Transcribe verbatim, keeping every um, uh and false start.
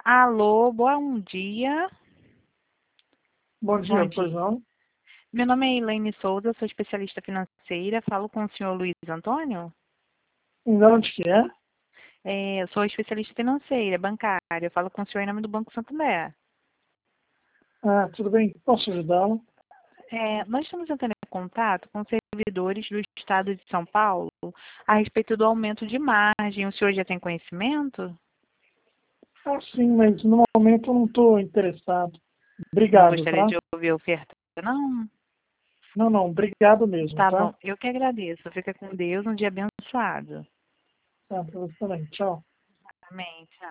Alô, bom dia. Bom Bom dia, pois dia. não? Meu nome é Elaine Souza, sou especialista financeira. Falo com o senhor Luiz Antônio? De onde que é? É, eu sou especialista financeira, bancária. Falo com o senhor em nome do Banco Santander. Ah, tudo bem, posso ajudá-lo? É, nós estamos entrando em contato com servidores do Estado de São Paulo a respeito do aumento de margem. O senhor já tem conhecimento? Ah, sim, mas no momento eu não estou interessado. Não Obrigado, gostaria tá? de ouvir a oferta, não? Não, não, obrigado mesmo, Tá tá? bom, eu que agradeço. Fica com Deus, um dia abençoado. Tá, pra você também. Tchau. Amém. Tchau.